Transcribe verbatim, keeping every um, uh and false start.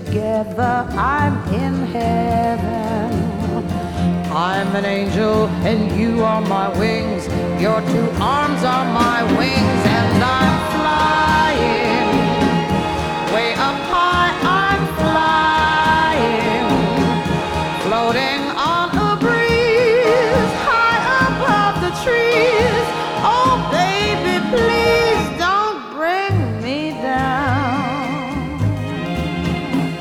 together, I'm in heaven. I'm an angel and you are my wings. Your two arms are my wings, and I'm